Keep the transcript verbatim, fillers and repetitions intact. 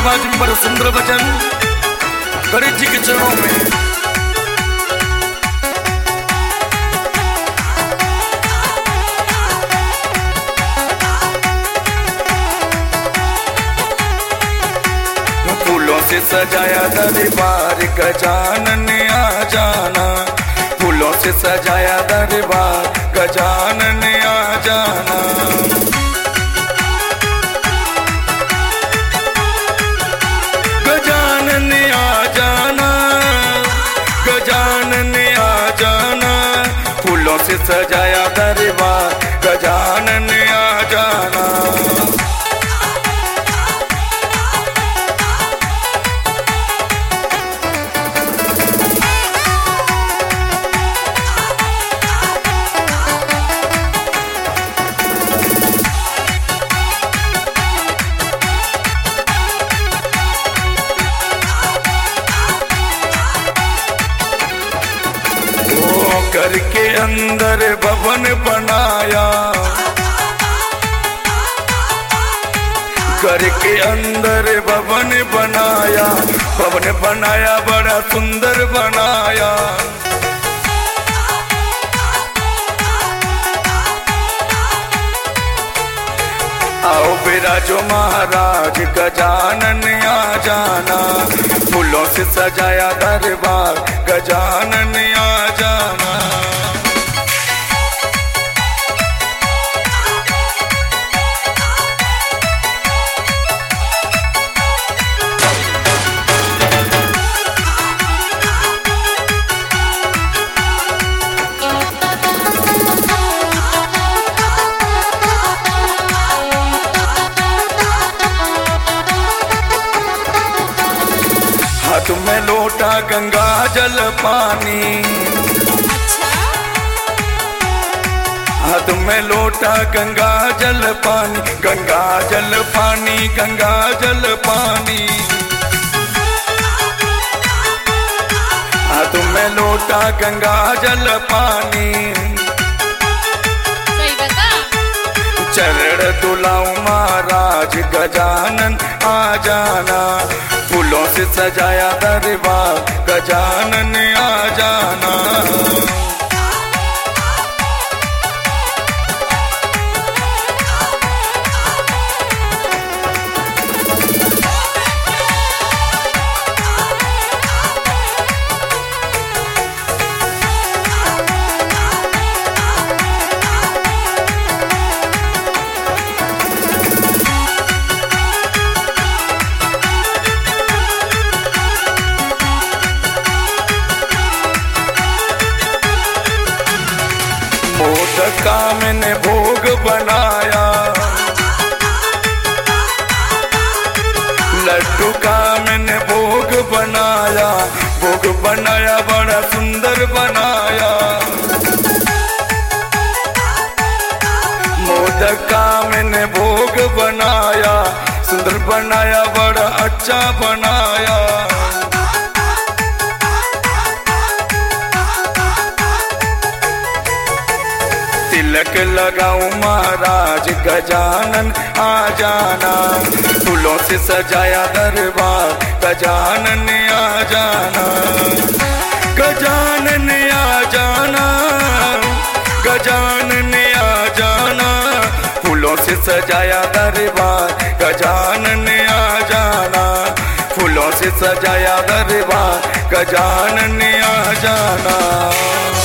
समाज में बड़ा सुंदर भजन गणेश जी के चरणों में। फूलों से सजाया दरबार गजानन आ जाना, फूलों से सजाया दरबार गजानन आ जाना। गजानन आ जाना, गजानन आ जाना, फूलों से सजाया दरबार गजानन आ जाना। घर के अंदर भवन बनाया, घर के अंदर भवन बनाया, भवन बनाया बड़ा सुंदर बनाया। आओ विराजो महाराज गजानन आ जाना, फूलों से सजाया दरबार गजानन आ जाना। हाथ में लोटा गंगा जल पानी, हाथ में लोटा गंगा जल पानी, गंगा जल पानी, गंगा जल पानी। हाथ में लोटा गंगा जल पानी, चरण दुलाऊ महाराज गजानन आ जाना, फूलों से सजाया दरबार गजानन आ जाना। मोदक का मैंने भोग बनाया, लड्डू का मैंने भोग बनाया, भोग बनाया बड़ा सुंदर बनाया। मोदक का मैंने भोग बनाया, सुंदर बनाया बड़ा अच्छा बनाया। तिलक लगाऊं महाराज गजानन आ जाना, फूलों से सजाया दरबार गजानन आ जाना। गजानन आ जाना, गजानन आ जाना, फूलों से सजाया दरबार गजानन आ जाना, फूलों से सजाया दरबार गजानन आ जाना।